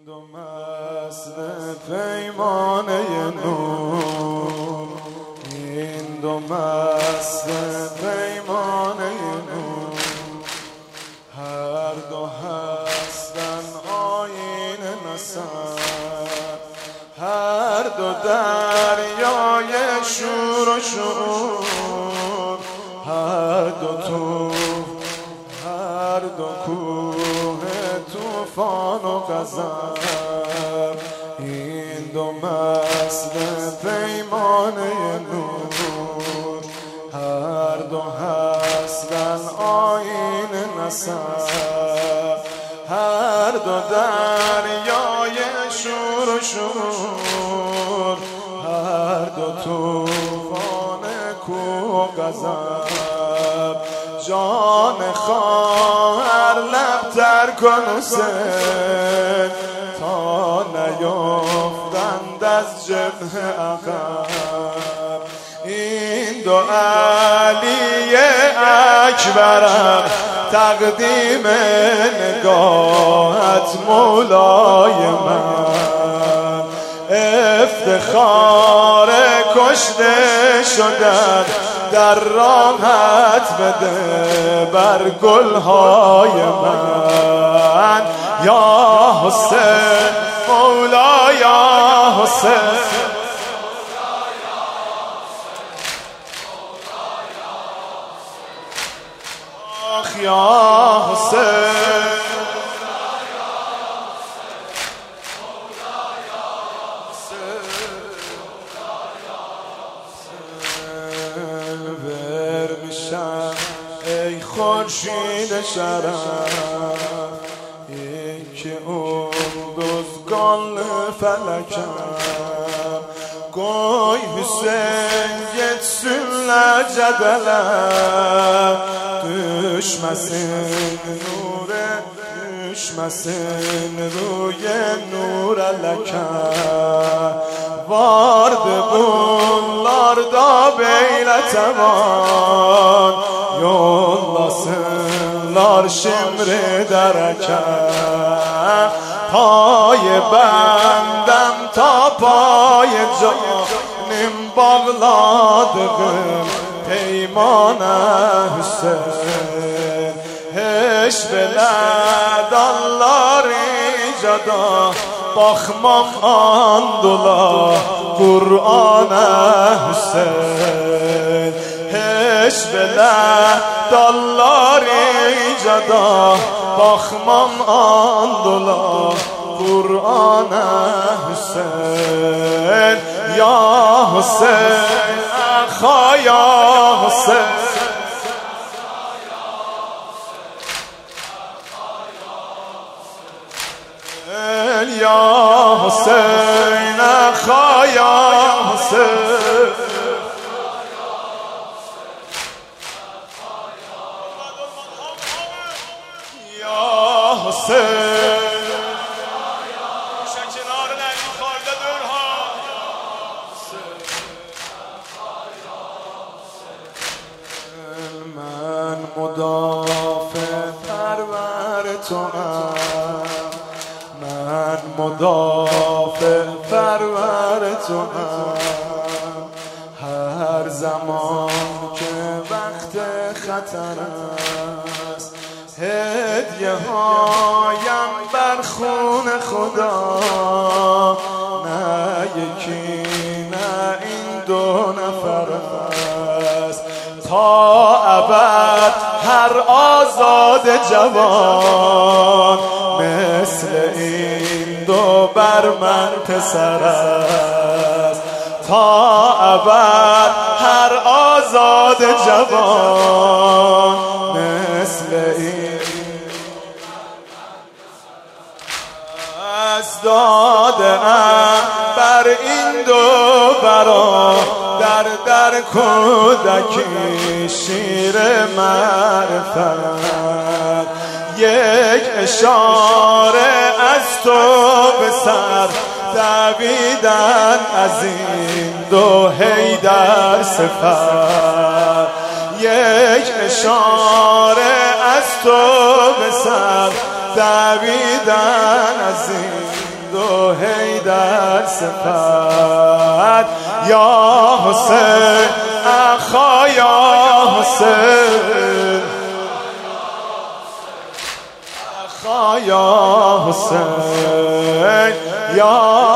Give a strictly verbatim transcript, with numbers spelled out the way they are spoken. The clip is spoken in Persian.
دو مست پیمانه نور، این دو مست پیمانه نور، هر دو هستن آیین نسب، هر دو دریای شور و شعور، هر دو تو هر دو کوه طوفان و غضب، این دو مست پیمانه نور، هر دو هستن آیین نسب، هر دو دریای شور و شور، هر دو طوفان کوه و غضب. جان خواهر لب تر کن حسین تا نیفتند از جبهه عقب، این دو علی اکبرم تقدیم نگاهت مولای من، افتخار کشته شدن در راحت بده بر گلهای من. یا حسین مولا یا حسین، آخ یا حسین، ای خورشید شرف، یکی اون دوزگان فلکم، گوی حسین yetsin cebeler, düşmesin nure, düşmesin ruye nure leke. Vardı bunlarda beyle tevan, yollasınlar şimdi dereke. Pay bendem ta pay canim bağladığım peymane Hüseyin. Hiç bile dallar icada bakmam andula Kur'an'a Hüseyin. Hiç bile dallar icada bakmam andula Kur'an'a Hüseyin. Ya Hüseyin akha ya Hüseyin, ya Hüseyin akha ya Hüseyin, ya Hüseyin. من مدافع پرور توام، من مدافع پرور توام، هر زمان که وقت خطر است هدیه هایم بر خون خدا، نه یکی نه این دو نفر است، تا ابد هر آزاد جوان مثل این دو بر من پسر است، تا ابد هر آزاد جوان مثل این از داده‌ام بر این دو برا در در کودکی شیر معرفت، یک اشاره از تو به سر دویدن از این دو حیدر صفت، یک اشاره از تو به سر دویدن از این و حیدر صفت یا حسین اخا یا حسین اخا یا حسین یا